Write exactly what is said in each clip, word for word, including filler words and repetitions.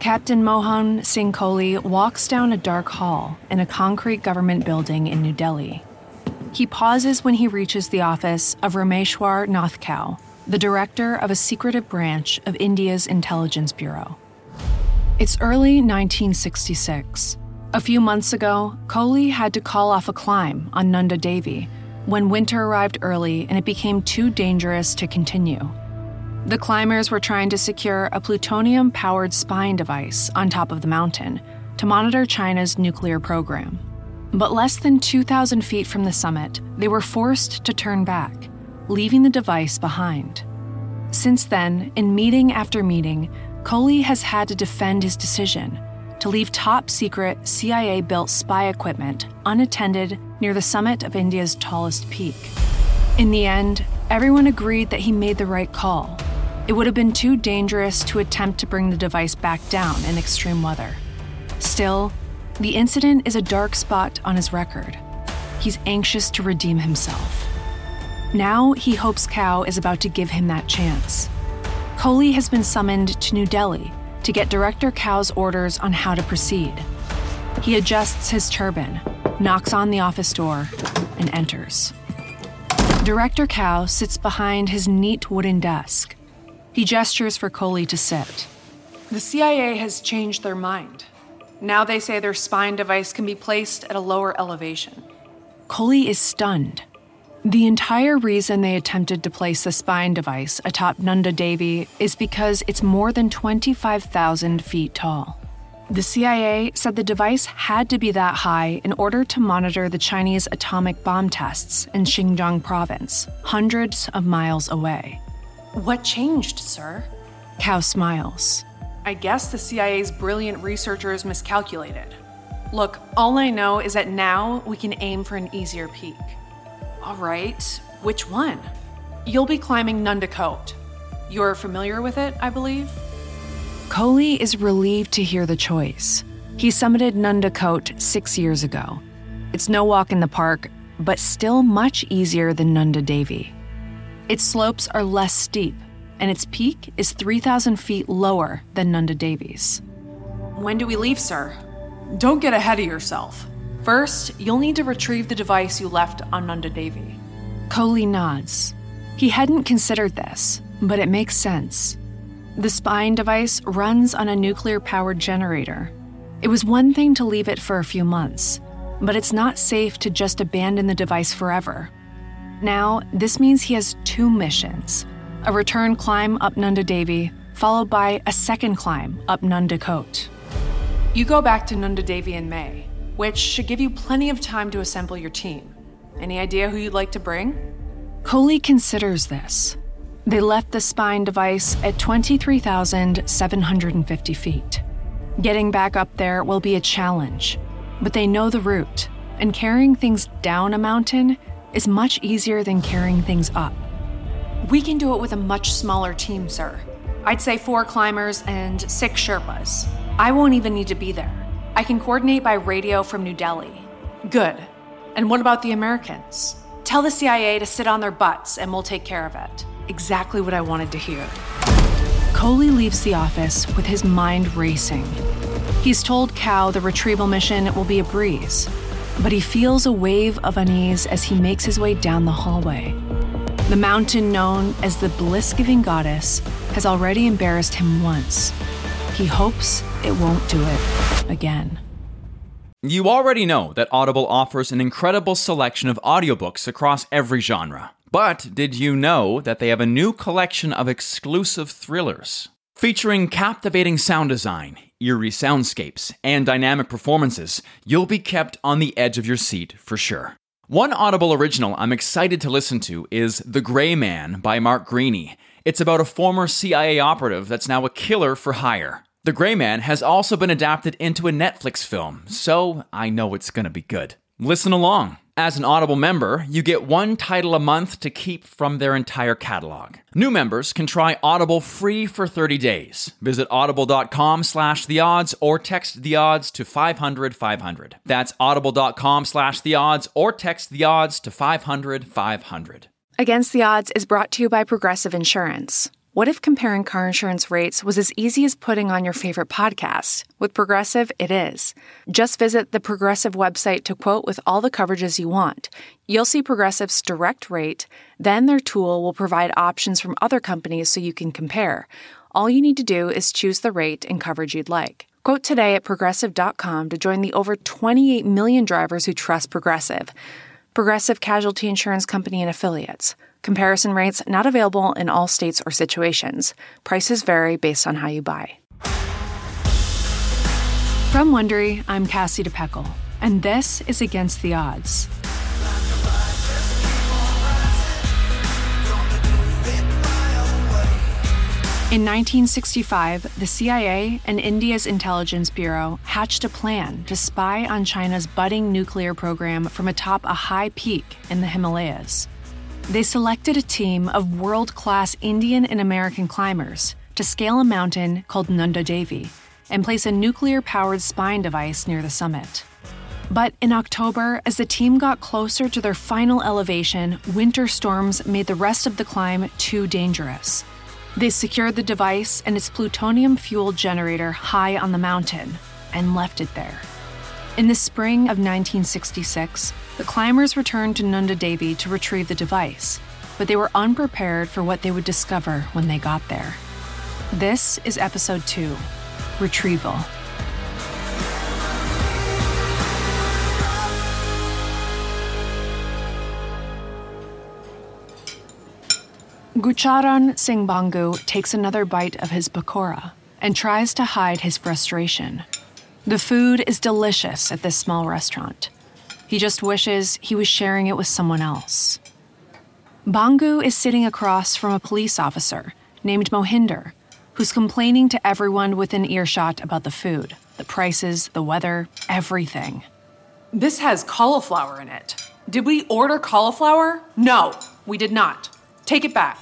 Captain Mohan Singh Kohli walks down a dark hall in a concrete government building in New Delhi. He pauses when he reaches the office of Rameshwar Nathkau, the director of a secretive branch of India's intelligence bureau. It's early nineteen sixty-six. A few months ago, Kohli had to call off a climb on Nanda Devi when winter arrived early and it became too dangerous to continue. The climbers were trying to secure a plutonium-powered spying device on top of the mountain to monitor China's nuclear program. But less than two thousand feet from the summit, they were forced to turn back, leaving the device behind. Since then, in meeting after meeting, Kohli has had to defend his decision to leave top-secret C I A-built spy equipment unattended near the summit of India's tallest peak. In the end, everyone agreed that he made the right call. It would have been too dangerous to attempt to bring the device back down in extreme weather. Still, the incident is a dark spot on his record. He's anxious to redeem himself. Now he hopes Kao is about to give him that chance. Kohli has been summoned to New Delhi to get Director Kao's orders on how to proceed. He adjusts his turban, knocks on the office door, and enters. Director Kao sits behind his neat wooden desk. He gestures for Kohli to sit. The C I A has changed their mind. Now they say their spying device can be placed at a lower elevation. Kohli is stunned. The entire reason they attempted to place the spying device atop Nanda Devi is because it's more than twenty-five thousand feet tall. The C I A said the device had to be that high in order to monitor the Chinese atomic bomb tests in Xinjiang province, hundreds of miles away. What changed, sir? Kao smiles. I guess the C I A's brilliant researchers miscalculated. Look, all I know is that now we can aim for an easier peak. All right, which one? You'll be climbing Nanda Kot. You're familiar with it, I believe? Kohli is relieved to hear the choice. He summited Nanda Kot six years ago. It's no walk in the park, but still much easier than Nanda Devi. Its slopes are less steep, and its peak is three thousand feet lower than Nanda Devi's. When do we leave, sir? Don't get ahead of yourself. First, you'll need to retrieve the device you left on Nanda Devi. Kohli nods. He hadn't considered this, but it makes sense. The spying device runs on a nuclear-powered generator. It was one thing to leave it for a few months, but it's not safe to just abandon the device forever. Now, this means he has two missions, a return climb up Nanda Devi, followed by a second climb up Nanda Kot. You go back to Nanda Devi in May, which should give you plenty of time to assemble your team. Any idea who you'd like to bring? Kohli considers this. They left the spying device at twenty-three thousand seven hundred fifty feet. Getting back up there will be a challenge, but they know the route, and carrying things down a mountain is much easier than carrying things up. We can do it with a much smaller team, sir. I'd say four climbers and six Sherpas. I won't even need to be there. I can coordinate by radio from New Delhi. Good. And what about the Americans? Tell the C I A to sit on their butts and we'll take care of it. Exactly what I wanted to hear. Kohli leaves the office with his mind racing. He's told Kao the retrieval mission will be a breeze, but he feels a wave of unease as he makes his way down the hallway. The mountain known as the bliss-giving goddess has already embarrassed him once. He hopes it won't do it again. You already know that Audible offers an incredible selection of audiobooks across every genre. But did you know that they have a new collection of exclusive thrillers? Featuring captivating sound design, eerie soundscapes, and dynamic performances, you'll be kept on the edge of your seat for sure. One Audible original I'm excited to listen to is The Gray Man by Mark Greaney. It's about a former C I A operative that's now a killer for hire. The Gray Man has also been adapted into a Netflix film, so I know it's gonna be good. Listen along. As an Audible member, you get one title a month to keep from their entire catalog. New members can try Audible free for thirty days. Visit audible.com slash the odds or text the odds to five hundred five hundred. That's audible.com slash the odds or text the odds to five hundred five hundred. Against the Odds is brought to you by Progressive Insurance. What if comparing car insurance rates was as easy as putting on your favorite podcast? With Progressive, it is. Just visit the Progressive website to quote with all the coverages you want. You'll see Progressive's direct rate, then their tool will provide options from other companies so you can compare. All you need to do is choose the rate and coverage you'd like. Quote today at Progressive dot com to join the over twenty-eight million drivers who trust Progressive. Progressive Casualty Insurance Company and Affiliates. Comparison rates not available in all states or situations. Prices vary based on how you buy. From Wondery, I'm Cassie DePeckle, and this is Against the Odds. In nineteen sixty-five, the C I A and India's intelligence bureau hatched a plan to spy on China's budding nuclear program from atop a high peak in the Himalayas. They selected a team of world-class Indian and American climbers to scale a mountain called Nanda Devi and place a nuclear-powered spying device near the summit. But in October, as the team got closer to their final elevation, winter storms made the rest of the climb too dangerous. They secured the device and its plutonium-fueled generator high on the mountain and left it there. In the spring of nineteen sixty-six, the climbers returned to Nanda Devi to retrieve the device, but they were unprepared for what they would discover when they got there. This is Episode two, Retrieval. Gurcharan Singh Bhangu takes another bite of his pakora and tries to hide his frustration. The food is delicious at this small restaurant. He just wishes he was sharing it with someone else. Bhangu is sitting across from a police officer named Mohinder, who's complaining to everyone within earshot about the food, the prices, the weather, everything. This has cauliflower in it. Did we order cauliflower? No, we did not. Take it back.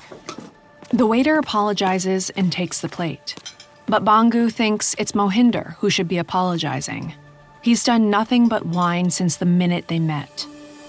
The waiter apologizes and takes the plate. But Bhangu thinks it's Mohinder who should be apologizing. He's done nothing but whine since the minute they met.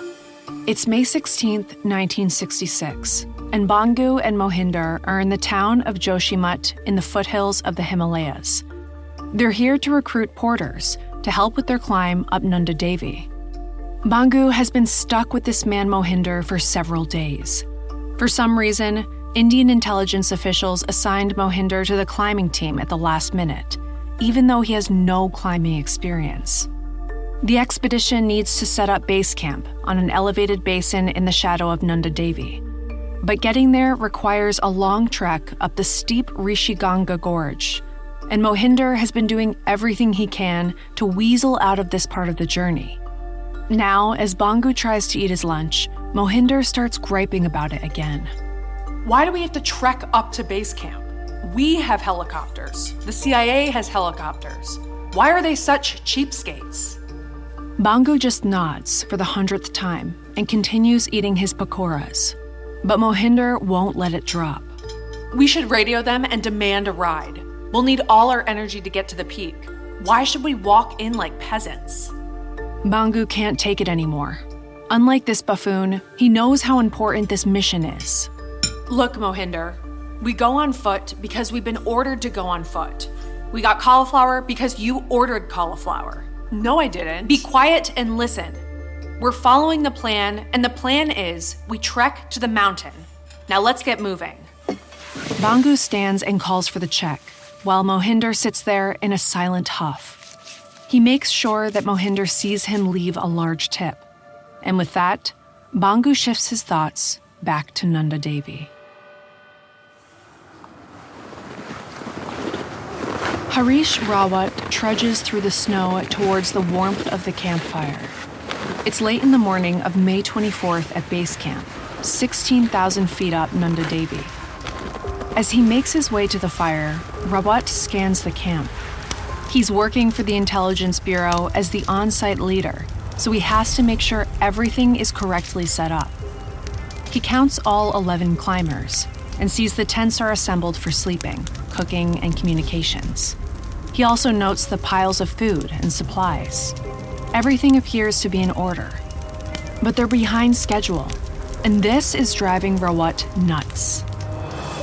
It's May sixteenth, nineteen sixty-six, and Bhangu and Mohinder are in the town of Joshimath in the foothills of the Himalayas. They're here to recruit porters to help with their climb up Nanda Devi. Bhangu has been stuck with this man Mohinder for several days. For some reason, Indian intelligence officials assigned Mohinder to the climbing team at the last minute, even though he has no climbing experience. The expedition needs to set up base camp on an elevated basin in the shadow of Nanda Devi. But getting there requires a long trek up the steep Rishiganga Gorge, and Mohinder has been doing everything he can to weasel out of this part of the journey. Now, as Bhangu tries to eat his lunch, Mohinder starts griping about it again. Why do we have to trek up to base camp? We have helicopters. The C I A has helicopters. Why are they such cheapskates? Bhangu just nods for the hundredth time and continues eating his pakoras. But Mohinder won't let it drop. We should radio them and demand a ride. We'll need all our energy to get to the peak. Why should we walk in like peasants? Bhangu can't take it anymore. Unlike this buffoon, he knows how important this mission is. Look, Mohinder, we go on foot because we've been ordered to go on foot. We got cauliflower because you ordered cauliflower. No, I didn't. Be quiet and listen. We're following the plan, and the plan is we trek to the mountain. Now let's get moving. Bhangu stands and calls for the check, while Mohinder sits there in a silent huff. He makes sure that Mohinder sees him leave a large tip. And with that, Bhangu shifts his thoughts back to Nanda Devi. Harish Rawat trudges through the snow towards the warmth of the campfire. It's late in the morning of May twenty-fourth at base camp, sixteen thousand feet up Nanda Devi. As he makes his way to the fire, Rawat scans the camp. He's working for the Intelligence Bureau as the on-site leader, so he has to make sure everything is correctly set up. He counts all eleven climbers and sees the tents are assembled for sleeping, cooking, and communications. He also notes the piles of food and supplies. Everything appears to be in order. But they're behind schedule, and this is driving Rawat nuts.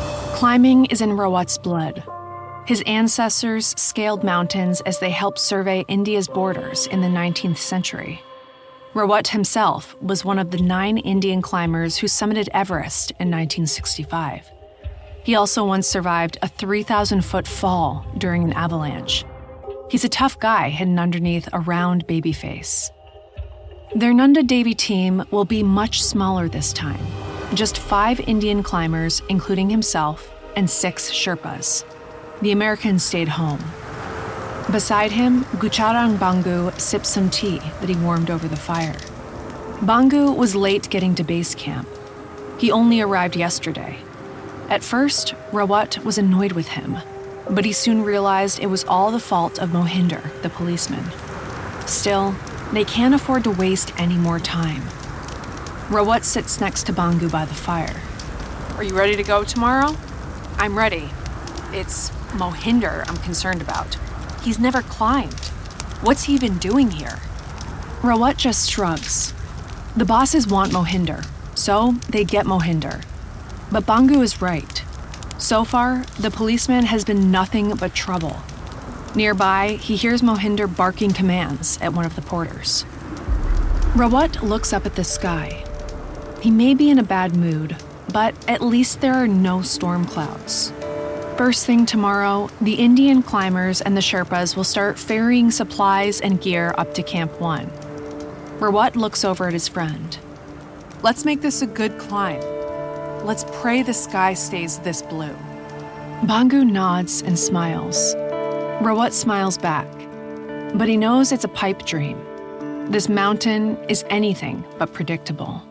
Climbing is in Rawat's blood. His ancestors scaled mountains as they helped survey India's borders in the nineteenth century. Rawat himself was one of the nine Indian climbers who summited Everest in nineteen sixty-five. He also once survived a three thousand foot fall during an avalanche. He's a tough guy hidden underneath a round baby face. Their Nanda Devi team will be much smaller this time. Just five Indian climbers, including himself, and six Sherpas. The Americans stayed home. Beside him, Gucharang Bangu sipped some tea that he warmed over the fire. Bangu was late getting to base camp. He only arrived yesterday. At first, Rawat was annoyed with him, but he soon realized it was all the fault of Mohinder, the policeman. Still, they can't afford to waste any more time. Rawat sits next to Bangu by the fire. Are you ready to go tomorrow? I'm ready. It's Mohinder I'm concerned about. He's never climbed. What's he even doing here? Rawat just shrugs. The bosses want Mohinder, so they get Mohinder. But Bangu is right. So far, the policeman has been nothing but trouble. Nearby, he hears Mohinder barking commands at one of the porters. Rawat looks up at the sky. He may be in a bad mood, but at least there are no storm clouds. First thing tomorrow, the Indian climbers and the Sherpas will start ferrying supplies and gear up to Camp One. Rawat looks over at his friend. Let's make this a good climb. Let's pray the sky stays this blue. Bangu nods and smiles. Rawat smiles back, but he knows it's a pipe dream. This mountain is anything but predictable.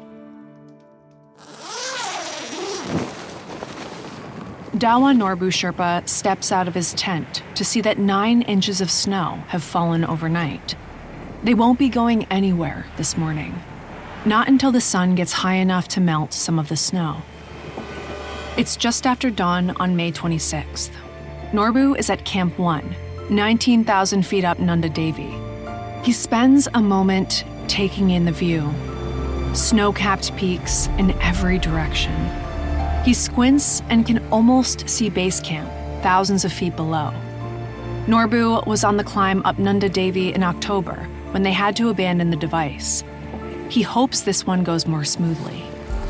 Dawa Norbu Sherpa steps out of his tent to see that nine inches of snow have fallen overnight. They won't be going anywhere this morning, not until the sun gets high enough to melt some of the snow. It's just after dawn on May twenty-sixth. Norbu is at Camp One, nineteen thousand feet up Nanda Devi. He spends a moment taking in the view. Snow-capped peaks in every direction. He squints and can almost see base camp, thousands of feet below. Norbu was on the climb up Nanda Devi in October when they had to abandon the device. He hopes this one goes more smoothly.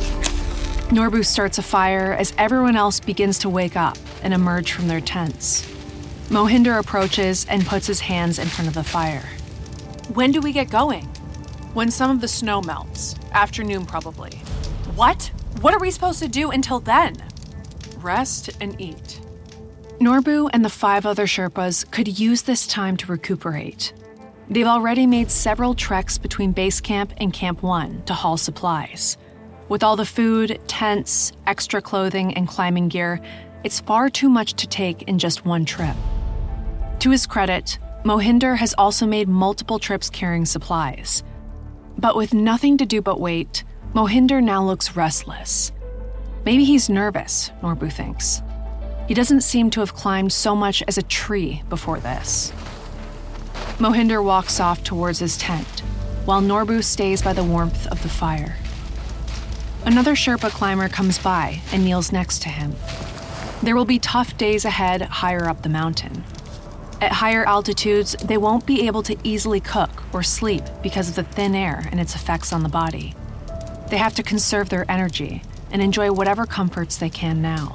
Norbu starts a fire as everyone else begins to wake up and emerge from their tents. Mohinder approaches and puts his hands in front of the fire. When do we get going? When some of the snow melts. Afternoon, probably. What? What are we supposed to do until then? Rest and eat. Norbu and the five other Sherpas could use this time to recuperate. They've already made several treks between base camp and Camp One to haul supplies. With all the food, tents, extra clothing, and climbing gear, it's far too much to take in just one trip. To his credit, Mohinder has also made multiple trips carrying supplies. But with nothing to do but wait, Mohinder now looks restless. Maybe he's nervous, Norbu thinks. He doesn't seem to have climbed so much as a tree before this. Mohinder walks off towards his tent, while Norbu stays by the warmth of the fire. Another Sherpa climber comes by and kneels next to him. There will be tough days ahead higher up the mountain. At higher altitudes, they won't be able to easily cook or sleep because of the thin air and its effects on the body. They have to conserve their energy and enjoy whatever comforts they can now.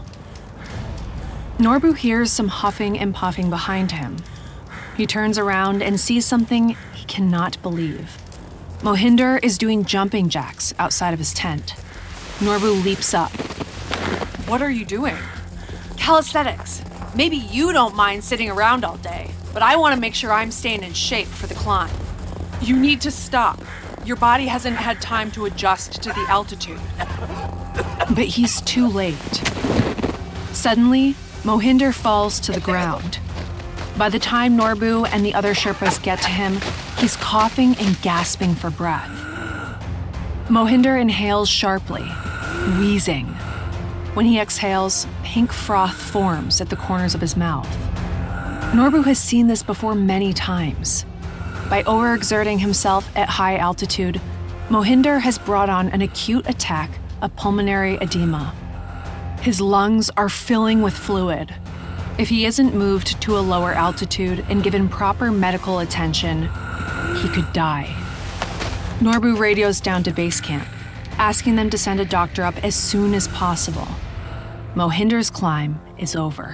Norbu hears some huffing and puffing behind him. He turns around and sees something he cannot believe. Mohinder is doing jumping jacks outside of his tent. Norbu leaps up. What are you doing? Calisthenics. Maybe you don't mind sitting around all day, but I want to make sure I'm staying in shape for the climb. You need to stop. Your body hasn't had time to adjust to the altitude. But he's too late. Suddenly, Mohinder falls to the ground. By the time Norbu and the other Sherpas get to him, he's coughing and gasping for breath. Mohinder inhales sharply, wheezing. When he exhales, pink froth forms at the corners of his mouth. Norbu has seen this before many times. By overexerting himself at high altitude, Mohinder has brought on an acute attack of pulmonary edema. His lungs are filling with fluid. If he isn't moved to a lower altitude and given proper medical attention, he could die. Norbu radios down to base camp, asking them to send a doctor up as soon as possible. Mohinder's climb is over.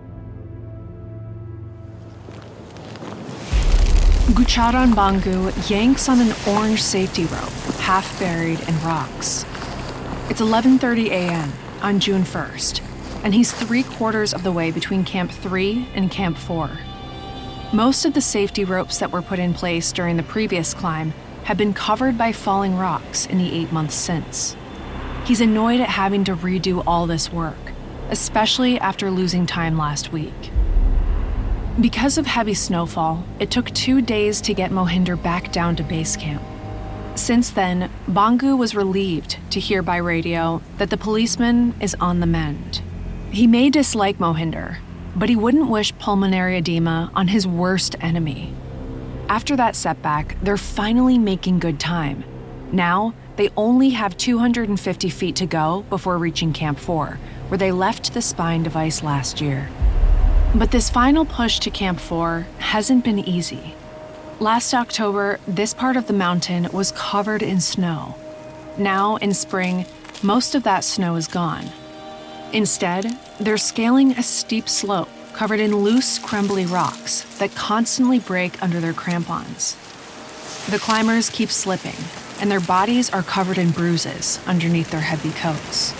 Gucharan Bangu yanks on an orange safety rope, half buried in rocks. It's eleven thirty a.m. on June first, and he's three quarters of the way between Camp three and Camp four. Most of the safety ropes that were put in place during the previous climb have been covered by falling rocks in the eight months since. He's annoyed at having to redo all this work, especially after losing time last week. Because of heavy snowfall, it took two days to get Mohinder back down to base camp. Since then, Bangu was relieved to hear by radio that the policeman is on the mend. He may dislike Mohinder, but he wouldn't wish pulmonary edema on his worst enemy. After that setback, they're finally making good time. Now, they only have two hundred fifty feet to go before reaching Camp four, where they left the spine device last year. But this final push to Camp four hasn't been easy. Last October, this part of the mountain was covered in snow. Now, in spring, most of that snow is gone. Instead, they're scaling a steep slope covered in loose, crumbly rocks that constantly break under their crampons. The climbers keep slipping, and their bodies are covered in bruises underneath their heavy coats.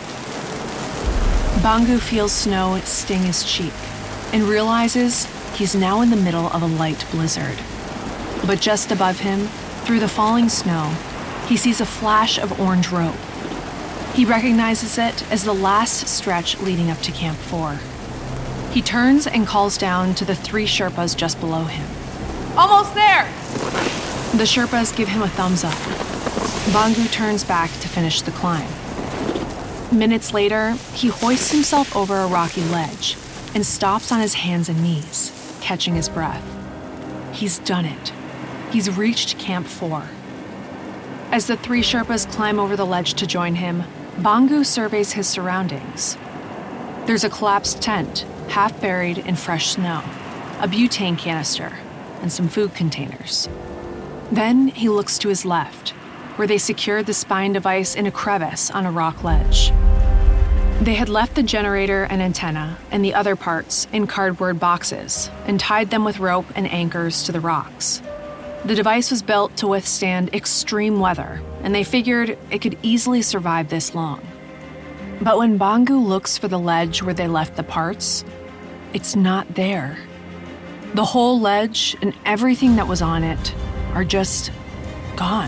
Bangu feels snow sting his cheek and realizes he's now in the middle of a light blizzard. But just above him, through the falling snow, he sees a flash of orange rope. He recognizes it as the last stretch leading up to Camp four. He turns and calls down to the three Sherpas just below him. Almost there! The Sherpas give him a thumbs up. Bangu turns back to finish the climb. Minutes later, he hoists himself over a rocky ledge and stops on his hands and knees, catching his breath. He's done it. He's reached Camp four. As the three Sherpas climb over the ledge to join him, Bangu surveys his surroundings. There's a collapsed tent, half buried in fresh snow, a butane canister, and some food containers. Then he looks to his left, where they secured the spine device in a crevice on a rock ledge. They had left the generator and antenna and the other parts in cardboard boxes and tied them with rope and anchors to the rocks. The device was built to withstand extreme weather, and they figured it could easily survive this long. But when Bangu looks for the ledge where they left the parts, it's not there. The whole ledge and everything that was on it are just gone.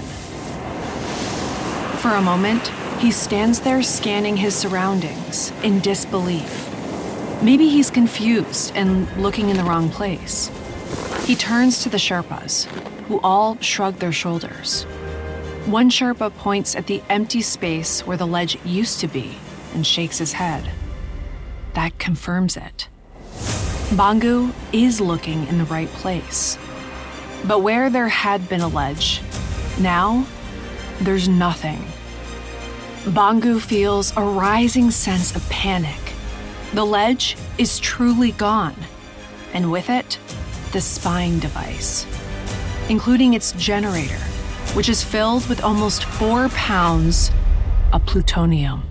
For a moment, he stands there scanning his surroundings in disbelief. Maybe he's confused and looking in the wrong place. He turns to the Sherpas, who all shrug their shoulders. One Sherpa points at the empty space where the ledge used to be and shakes his head. That confirms it. Bangu is looking in the right place. But where there had been a ledge, now there's nothing. Bangu feels a rising sense of panic. The ledge is truly gone, and with it, the spine device, including its generator, which is filled with almost four pounds of plutonium.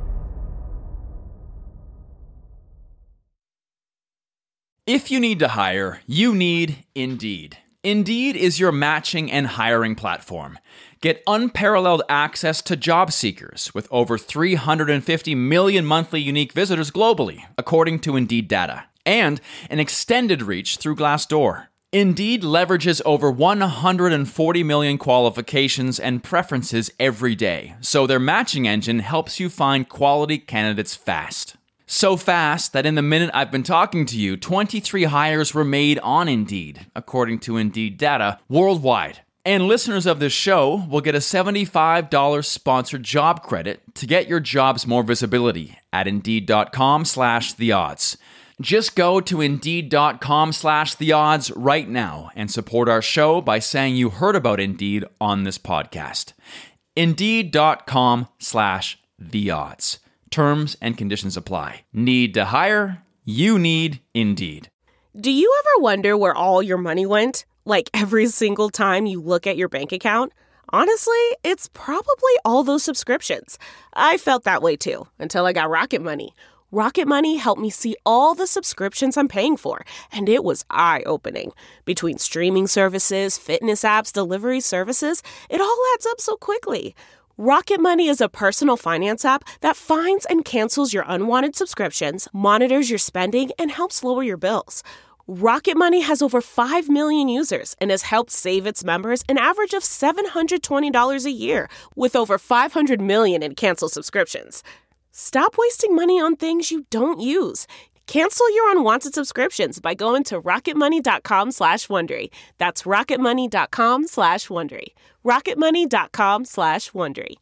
If you need to hire, you need Indeed. Indeed is your matching and hiring platform. Get unparalleled access to job seekers with over three hundred fifty million monthly unique visitors globally, according to Indeed data, and an extended reach through Glassdoor. Indeed leverages over one hundred forty million qualifications and preferences every day, so their matching engine helps you find quality candidates fast. So fast that in the minute I've been talking to you, twenty-three hires were made on Indeed, according to Indeed data, worldwide. And listeners of this show will get a seventy-five dollars sponsored job credit to get your jobs more visibility at Indeed.com slash the odds. Just go to Indeed.com slash the odds right now and support our show by saying you heard about Indeed on this podcast. Indeed.com slash the odds. Terms and conditions apply. Need to hire? You need Indeed. Do you ever wonder where all your money went? Like every single time you look at your bank account? Honestly, it's probably all those subscriptions. I felt that way too, until I got Rocket Money. Rocket Money helped me see all the subscriptions I'm paying for, and it was eye-opening. Between streaming services, fitness apps, delivery services, it all adds up so quickly. Rocket Money is a personal finance app that finds and cancels your unwanted subscriptions, monitors your spending, and helps lower your bills. Rocket Money has over five million users and has helped save its members an average of seven hundred twenty dollars a year, with over five hundred million in canceled subscriptions. Stop wasting money on things you don't use. Cancel your unwanted subscriptions by going to rocketmoney.com slash Wondery. That's rocketmoney.com slash Wondery. rocketmoney.com slash Wondery.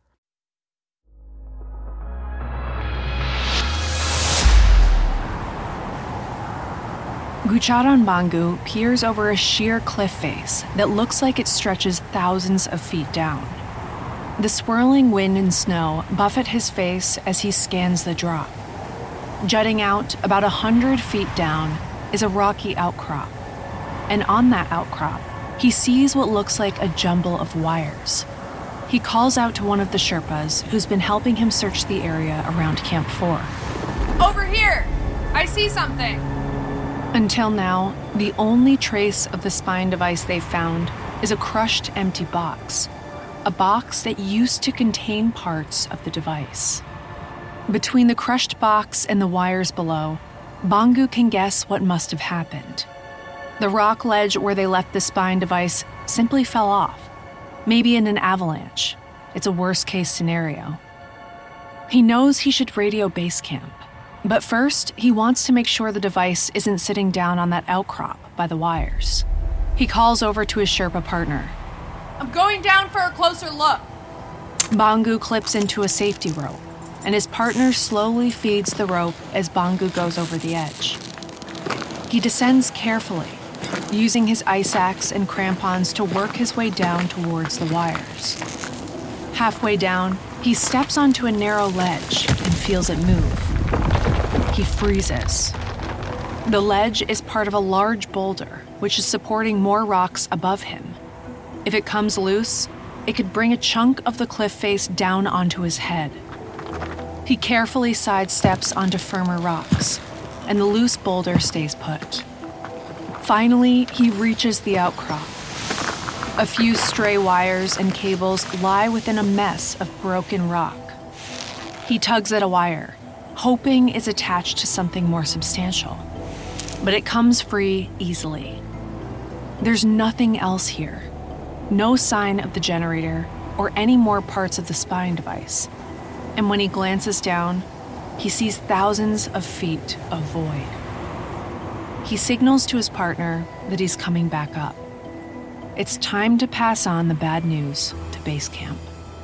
Gucharan Bangu peers over a sheer cliff face that looks like it stretches thousands of feet down. The swirling wind and snow buffet his face as he scans the drop. Jutting out about a hundred feet down is a rocky outcrop, and on that outcrop, he sees what looks like a jumble of wires. He calls out to one of the Sherpas who's been helping him search the area around Camp four. Over here! I see something! Until now, the only trace of the spine device they've found is a crushed empty box. A box that used to contain parts of the device. Between the crushed box and the wires below, Bangu can guess what must have happened. The rock ledge where they left the spine device simply fell off, maybe in an avalanche. It's a worst-case scenario. He knows he should radio base camp, but first he wants to make sure the device isn't sitting down on that outcrop by the wires. He calls over to his Sherpa partner. I'm going down for a closer look. Bangu clips into a safety rope, and his partner slowly feeds the rope as Bangu goes over the edge. He descends carefully, using his ice axe and crampons to work his way down towards the wires. Halfway down, he steps onto a narrow ledge and feels it move. He freezes. The ledge is part of a large boulder, which is supporting more rocks above him. If it comes loose, it could bring a chunk of the cliff face down onto his head. He carefully sidesteps onto firmer rocks, and the loose boulder stays put. Finally, he reaches the outcrop. A few stray wires and cables lie within a mess of broken rock. He tugs at a wire, hoping it's attached to something more substantial, but it comes free easily. There's nothing else here. No sign of the generator or any more parts of the spine device. And when he glances down, he sees thousands of feet of void. He signals to his partner that he's coming back up. It's time to pass on the bad news to base camp.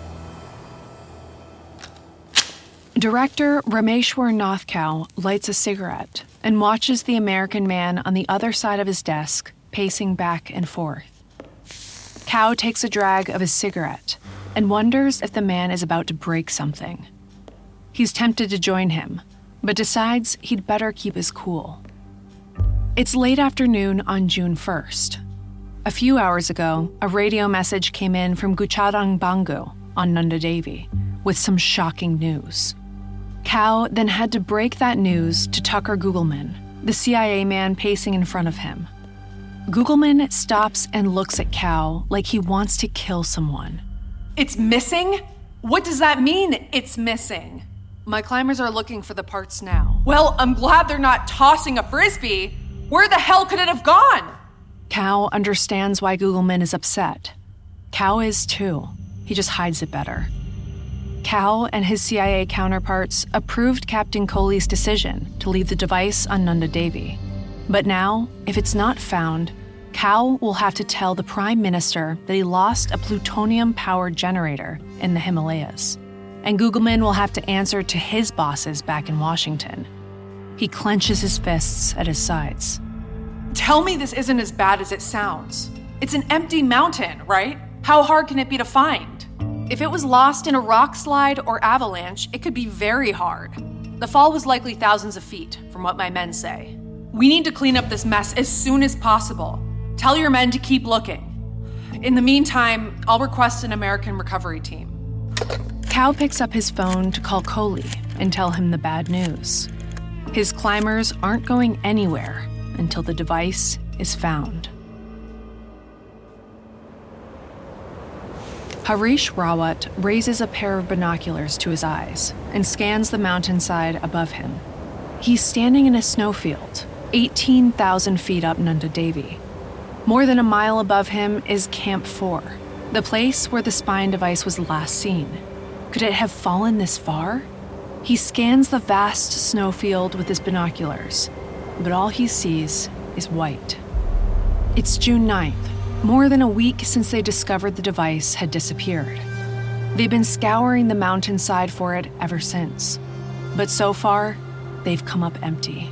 Director Rameshwar Nathkau lights a cigarette and watches the American man on the other side of his desk pacing back and forth. Cow takes a drag of his cigarette and wonders if the man is about to break something. He's tempted to join him, but decides he'd better keep his cool. It's late afternoon on June first. A few hours ago, a radio message came in from Gucharan Bangu on Nanda Devi with some shocking news. Cow then had to break that news to Tucker Gugelman, the C I A man pacing in front of him. Gugelman stops and looks at Cow like he wants to kill someone. It's missing? What does that mean, it's missing? My climbers are looking for the parts now. Well, I'm glad they're not tossing a frisbee. Where the hell could it have gone? Cow understands why Gugelman is upset. Cow is too. He just hides it better. Cow and his C I A counterparts approved Captain Kohli's decision to leave the device on Nanda Devi. But now, if it's not found, Cow will have to tell the Prime Minister that he lost a plutonium-powered generator in the Himalayas. And Gugelman will have to answer to his bosses back in Washington. He clenches his fists at his sides. Tell me this isn't as bad as it sounds. It's an empty mountain, right? How hard can it be to find? If it was lost in a rock slide or avalanche, it could be very hard. The fall was likely thousands of feet, from what my men say. We need to clean up this mess as soon as possible. Tell your men to keep looking. In the meantime, I'll request an American recovery team. Cal picks up his phone to call Coley and tell him the bad news. His climbers aren't going anywhere until the device is found. Harish Rawat raises a pair of binoculars to his eyes and scans the mountainside above him. He's standing in a snowfield, eighteen thousand feet up Nanda Devi. More than a mile above him is Camp four, the place where the spine device was last seen. Could it have fallen this far? He scans the vast snowfield with his binoculars, but all he sees is white. It's June ninth. More than a week since they discovered the device had disappeared. They've been scouring the mountainside for it ever since. But so far, they've come up empty.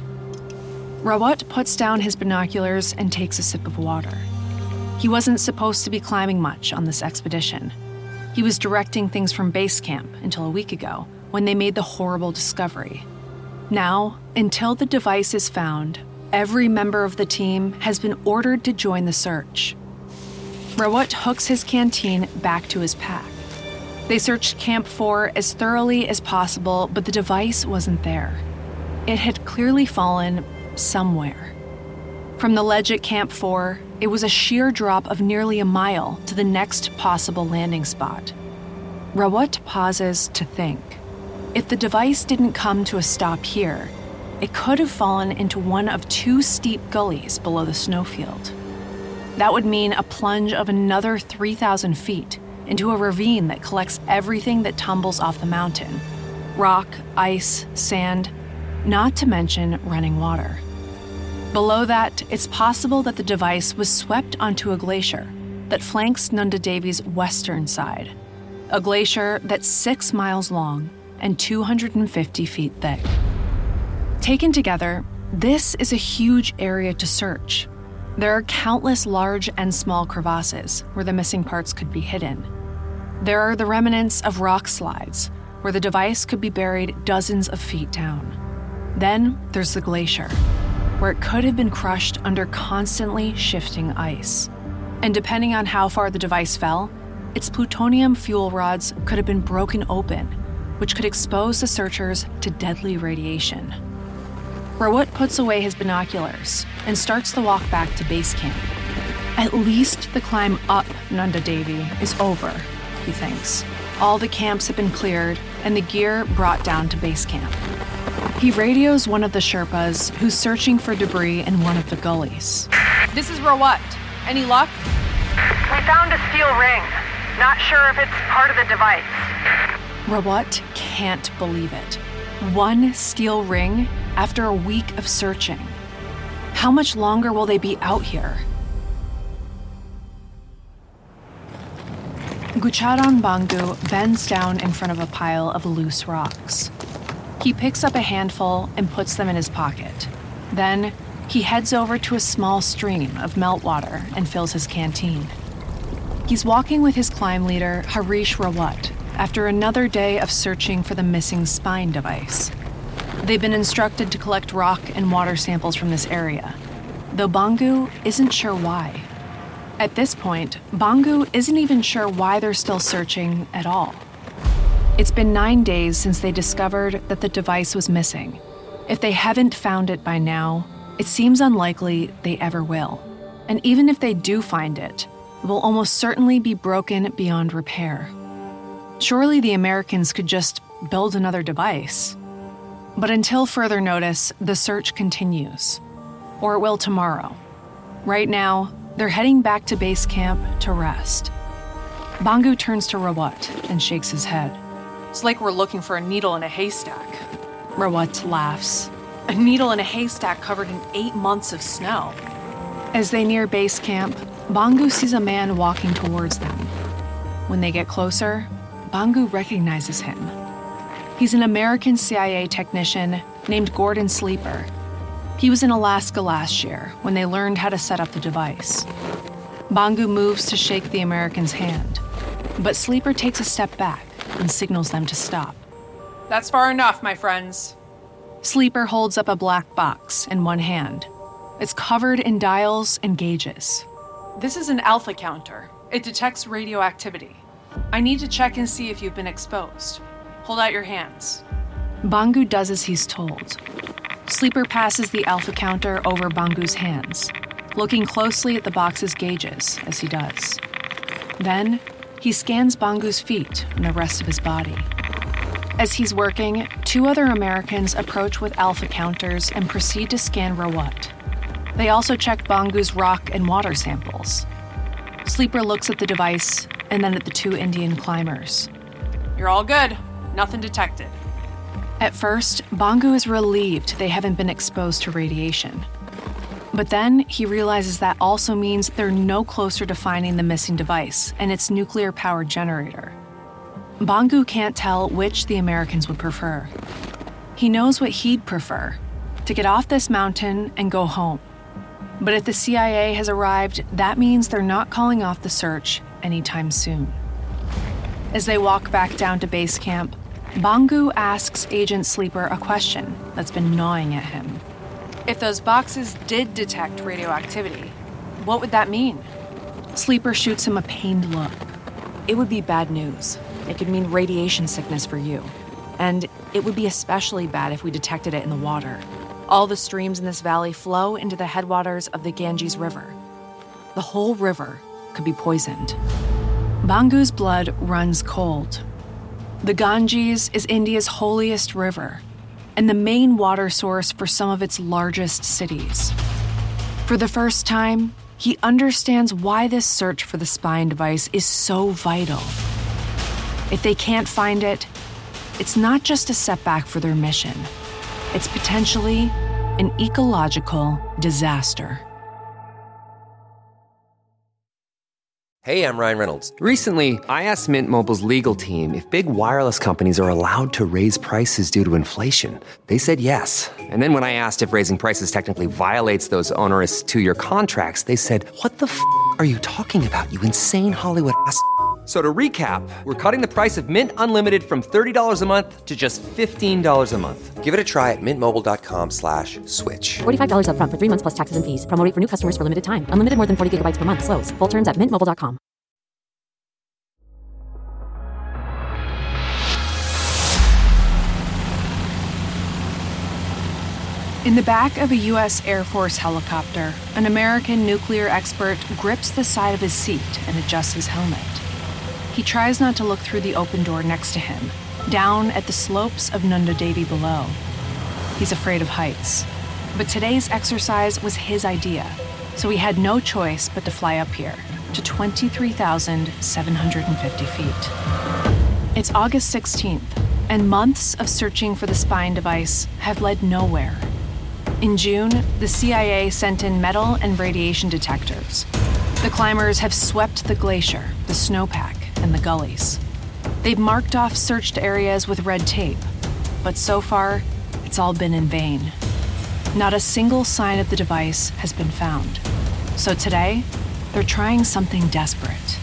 Rawat puts down his binoculars and takes a sip of water. He wasn't supposed to be climbing much on this expedition. He was directing things from base camp until a week ago, when they made the horrible discovery. Now, until the device is found, every member of the team has been ordered to join the search. Rawat hooks his canteen back to his pack. They searched Camp four as thoroughly as possible, but the device wasn't there. It had clearly fallen somewhere. From the ledge at Camp four, it was a sheer drop of nearly a mile to the next possible landing spot. Rawat pauses to think. If the device didn't come to a stop here, it could have fallen into one of two steep gullies below the snowfield. That would mean a plunge of another three thousand feet into a ravine that collects everything that tumbles off the mountain: rock, ice, sand, not to mention running water. Below that, it's possible that the device was swept onto a glacier that flanks Nanda Devi's western side, a glacier that's six miles long and two hundred fifty feet thick. Taken together, this is a huge area to search. There are countless large and small crevasses where the missing parts could be hidden. There are the remnants of rock slides where the device could be buried dozens of feet down. Then there's the glacier, where it could have been crushed under constantly shifting ice. And depending on how far the device fell, its plutonium fuel rods could have been broken open, which could expose the searchers to deadly radiation. Rawat puts away his binoculars and starts the walk back to base camp. At least the climb up Nanda Devi is over, he thinks. All the camps have been cleared and the gear brought down to base camp. He radios one of the Sherpas who's searching for debris in one of the gullies. This is Rawat. Any luck? We found a steel ring. Not sure if it's part of the device. Rawat can't believe it. One steel ring after a week of searching. How much longer will they be out here? Gucharan Bangu bends down in front of a pile of loose rocks. He picks up a handful and puts them in his pocket. Then, he heads over to a small stream of meltwater and fills his canteen. He's walking with his climb leader, Harish Rawat, after another day of searching for the missing spine device. They've been instructed to collect rock and water samples from this area, though Bangu isn't sure why. At this point, Bangu isn't even sure why they're still searching at all. It's been nine days since they discovered that the device was missing. If they haven't found it by now, it seems unlikely they ever will. And even if they do find it, it will almost certainly be broken beyond repair. Surely the Americans could just build another device. But until further notice, the search continues. Or it will tomorrow. Right now, they're heading back to base camp to rest. Bangu turns to Rawat and shakes his head. It's like we're looking for a needle in a haystack. Rawat laughs. A needle in a haystack covered in eight months of snow. As they near base camp, Bangu sees a man walking towards them. When they get closer, Bangu recognizes him. He's an American C I A technician named Gordon Sleeper. He was in Alaska last year when they learned how to set up the device. Bangu moves to shake the American's hand. But Sleeper takes a step back and signals them to stop. That's far enough, my friends. Sleeper holds up a black box in one hand. It's covered in dials and gauges. This is an alpha counter. It detects radioactivity. I need to check and see if you've been exposed. Hold out your hands. Bangu does as he's told. Sleeper passes the alpha counter over Bangu's hands, looking closely at the box's gauges as he does. Then, he scans Bangu's feet and the rest of his body. As he's working, two other Americans approach with alpha counters and proceed to scan Rawat. They also check Bangu's rock and water samples. Sleeper looks at the device and then at the two Indian climbers. You're all good. Nothing detected. At first, Bangu is relieved they haven't been exposed to radiation. But then he realizes that also means they're no closer to finding the missing device and its nuclear-powered generator. Bangu can't tell which the Americans would prefer. He knows what he'd prefer, to get off this mountain and go home. But if the C I A has arrived, that means they're not calling off the search anytime soon. As they walk back down to base camp, Bangu asks Agent Sleeper a question that's been gnawing at him. If those boxes did detect radioactivity, what would that mean? Sleeper shoots him a pained look. It would be bad news. It could mean radiation sickness for you. And it would be especially bad if we detected it in the water. All the streams in this valley flow into the headwaters of the Ganges River. The whole river could be poisoned. Bangu's blood runs cold. The Ganges is India's holiest river and the main water source for some of its largest cities. For the first time, he understands why this search for the spying device is so vital. If they can't find it, it's not just a setback for their mission. It's potentially an ecological disaster. Hey, I'm Ryan Reynolds. Recently, I asked Mint Mobile's legal team if big wireless companies are allowed to raise prices due to inflation. They said yes. And then when I asked if raising prices technically violates those onerous two-year contracts, they said, "What the f*** are you talking about, you insane Hollywood ass f- So to recap, we're cutting the price of Mint Unlimited from thirty dollars a month to just fifteen dollars a month. Give it a try at mintmobile.com slash switch. forty-five dollars up front for three months plus taxes and fees. Promo rate for new customers for limited time. Unlimited more than forty gigabytes per month. Slows full terms at mint mobile dot com. In the back of a U S Air Force helicopter, an American nuclear expert grips the side of his seat and adjusts his helmet. He tries not to look through the open door next to him, down at the slopes of Nanda Devi below. He's afraid of heights. But today's exercise was his idea, so he had no choice but to fly up here, to twenty-three thousand seven hundred fifty feet. It's August sixteenth, and months of searching for the spying device have led nowhere. In June, the C I A sent in metal and radiation detectors. The climbers have swept the glacier, the snowpack, and the gullies. They've marked off searched areas with red tape, but so far, it's all been in vain. Not a single sign of the device has been found. So today, they're trying something desperate.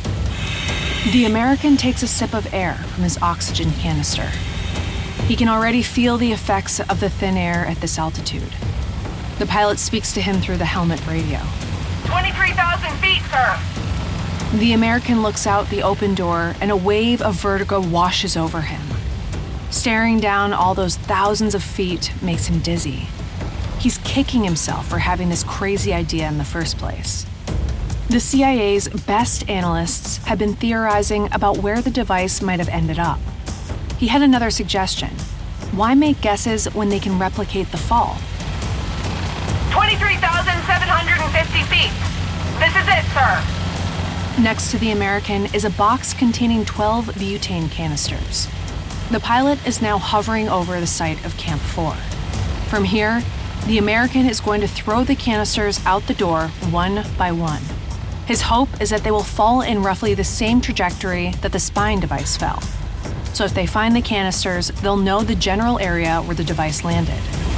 The American takes a sip of air from his oxygen canister. He can already feel the effects of the thin air at this altitude. The pilot speaks to him through the helmet radio. twenty-three thousand feet, sir. The American looks out the open door and a wave of vertigo washes over him. Staring down all those thousands of feet makes him dizzy. He's kicking himself for having this crazy idea in the first place. The C I A's best analysts have been theorizing about where the device might have ended up. He had another suggestion. Why make guesses when they can replicate the fall? twenty-three thousand seven hundred fifty feet. This is it, sir. Next to the American is a box containing twelve butane canisters. The pilot is now hovering over the site of Camp four. From here, the American is going to throw the canisters out the door one by one. His hope is that they will fall in roughly the same trajectory that the spying device fell. So if they find the canisters, they'll know the general area where the device landed.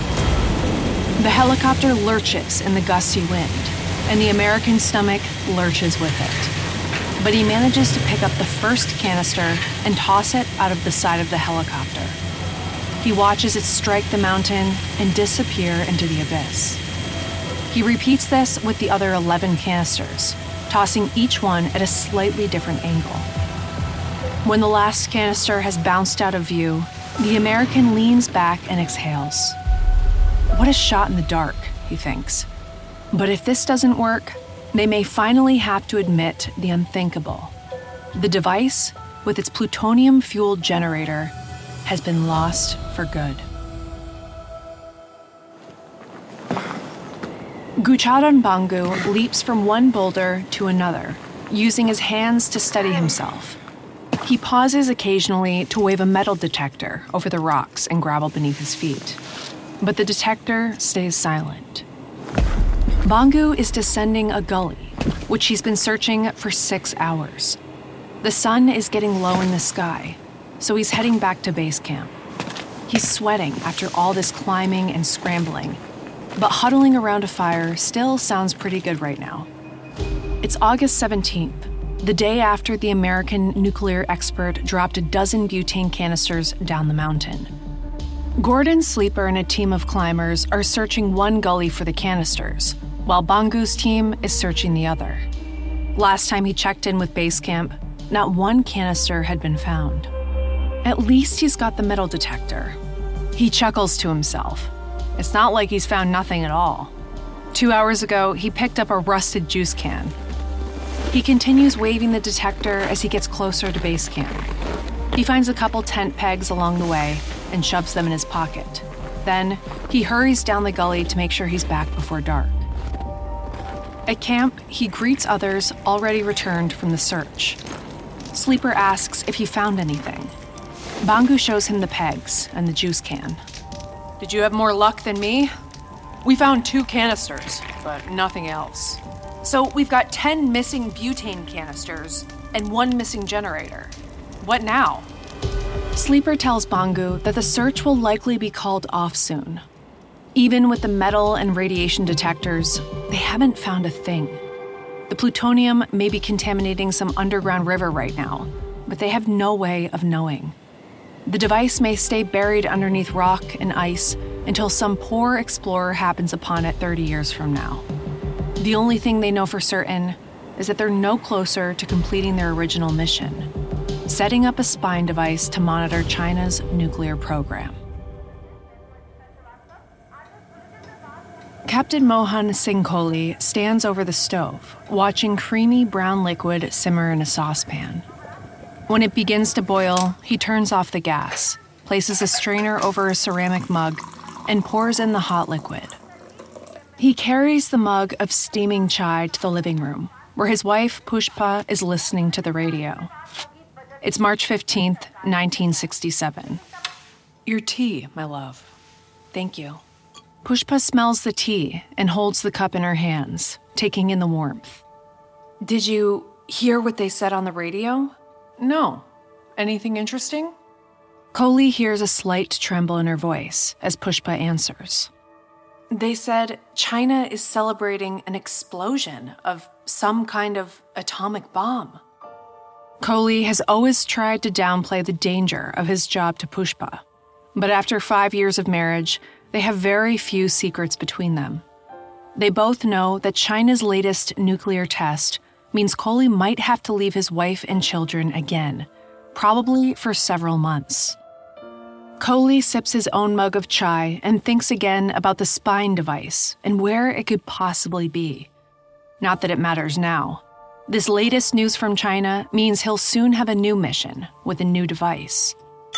The helicopter lurches in the gusty wind, and the American's stomach lurches with it. but he manages to pick up the first canister and toss it out of the side of the helicopter. He watches it strike the mountain and disappear into the abyss. He repeats this with the other eleven canisters, tossing each one at a slightly different angle. When the last canister has bounced out of view, the American leans back and exhales. What a shot in the dark, he thinks. But if this doesn't work, they may finally have to admit the unthinkable. The device, with its plutonium-fueled generator, has been lost for good. Gucharan Bangu leaps from one boulder to another, using his hands to steady himself. He pauses occasionally to wave a metal detector over the rocks and gravel beneath his feet. But the detector stays silent. Bangu is descending a gully, which he's been searching for six hours. The sun is getting low in the sky, so he's heading back to base camp. He's sweating after all this climbing and scrambling, but huddling around a fire still sounds pretty good right now. It's August seventeenth, the day after the American nuclear expert dropped a dozen butane canisters down the mountain. Gordon, Sleeper, and a team of climbers are searching one gully for the canisters, while Bangu's team is searching the other. Last time he checked in with base camp, not one canister had been found. At least he's got the metal detector. He chuckles to himself. It's not like he's found nothing at all. Two hours ago, he picked up a rusted juice can. He continues waving the detector as he gets closer to base camp. He finds a couple tent pegs along the way and shoves them in his pocket. Then, he hurries down the gully to make sure he's back before dark. At camp, he greets others already returned from the search. Sleeper asks if he found anything. Bangu shows him the pegs and the juice can. Did you have more luck than me? We found two canisters, but nothing else. So we've got ten missing butane canisters and one missing generator. What now? Sleeper tells Bangu that the search will likely be called off soon. Even with the metal and radiation detectors, they haven't found a thing. The plutonium may be contaminating some underground river right now, but they have no way of knowing. The device may stay buried underneath rock and ice until some poor explorer happens upon it thirty years from now. The only thing they know for certain is that they're no closer to completing their original mission, setting up a spying device to monitor China's nuclear program. Captain Mohan Singh Kohli stands over the stove, watching creamy brown liquid simmer in a saucepan. When it begins to boil, he turns off the gas, places a strainer over a ceramic mug, and pours in the hot liquid. He carries the mug of steaming chai to the living room, where his wife, Pushpa, is listening to the radio. It's March fifteenth, nineteen sixty-seven. Your tea, my love. Thank you. Pushpa smells the tea and holds the cup in her hands, taking in the warmth. Did you hear what they said on the radio? No. Anything interesting? Kohli hears a slight tremble in her voice as Pushpa answers. They said China is celebrating an explosion of some kind of atomic bomb. Kohli has always tried to downplay the danger of his job to Pushpa, but after five years of marriage, they have very few secrets between them. They both know that China's latest nuclear test means Kohli might have to leave his wife and children again, probably for several months. Kohli sips his own mug of chai and thinks again about the spying device and where it could possibly be. Not that it matters now. This latest news from China means he'll soon have a new mission with a new device.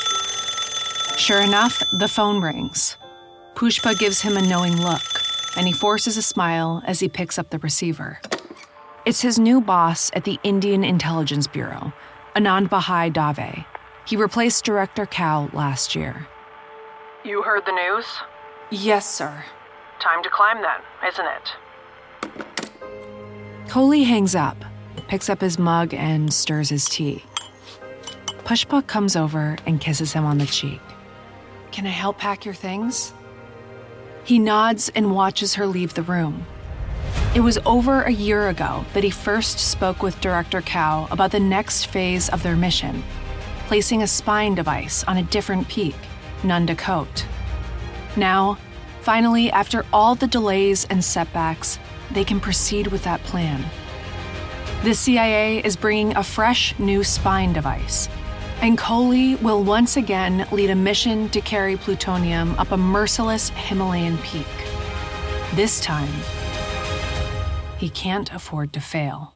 Sure enough, the phone rings. Pushpa gives him a knowing look, and he forces a smile as he picks up the receiver. It's his new boss at the Indian Intelligence Bureau, Anand Bhai Dave. He replaced Director Kao last year. You heard the news? Yes, sir. Time to climb then, isn't it? Kohli hangs up, picks up his mug, and stirs his tea. Pushpa comes over and kisses him on the cheek. Can I help pack your things? He nods and watches her leave the room. It was over a year ago that he first spoke with Director Cao about the next phase of their mission, placing a spying device on a different peak, Nunda Kot. Now, finally, after all the delays and setbacks, they can proceed with that plan. The C I A is bringing a fresh new spying device, and Coley will once again lead a mission to carry plutonium up a merciless Himalayan peak. This time, he can't afford to fail.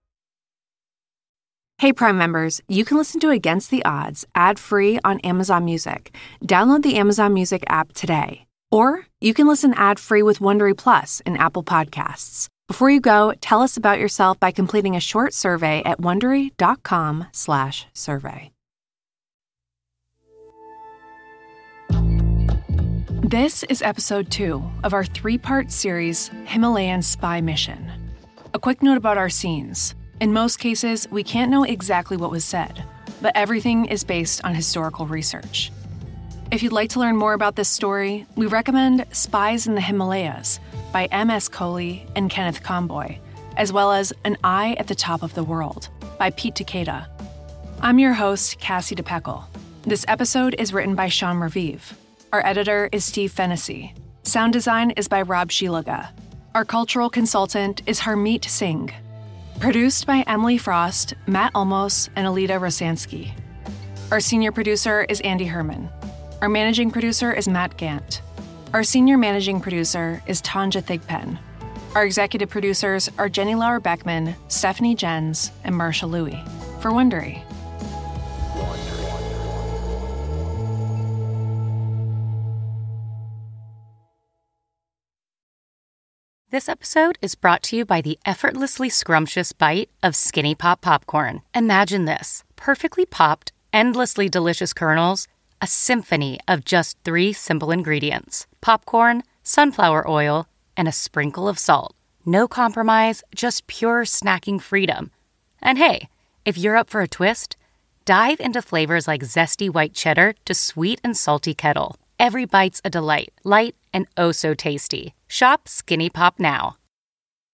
Hey, Prime members, you can listen to Against the Odds ad-free on Amazon Music. Download the Amazon Music app today. Or you can listen ad-free with Wondery Plus in Apple Podcasts. Before you go, tell us about yourself by completing a short survey at Wondery.com slash survey. This is episode two of our three-part series, Himalayan Spy Mission. A quick note about our scenes. In most cases, we can't know exactly what was said, but everything is based on historical research. If you'd like to learn more about this story, we recommend Spies in the Himalayas by M S Coley and Kenneth Comboy, as well as An Eye at the Top of the World by Pete Takeda. I'm your host, Cassie DePeckle. This episode is written by Sean Raviv. Our editor is Steve Fennessy. Sound design is by Rob Shilaga. Our cultural consultant is Harmeet Singh. Produced by Emily Frost, Matt Olmos, and Alita Rosansky. Our senior producer is Andy Herman. Our managing producer is Matt Gant. Our senior managing producer is Tanja Thigpen. Our executive producers are Jenny Lauer Beckman, Stephanie Jens, and Marcia Louie. For Wondery. This episode is brought to you by the effortlessly scrumptious bite of Skinny Pop popcorn. Imagine this: perfectly popped, endlessly delicious kernels, a symphony of just three simple ingredients: popcorn, sunflower oil, and a sprinkle of salt. No compromise, just pure snacking freedom. And hey, if you're up for a twist, dive into flavors like zesty white cheddar to sweet and salty kettle. Every bite's a delight, light and oh so tasty. Shop Skinny Pop now.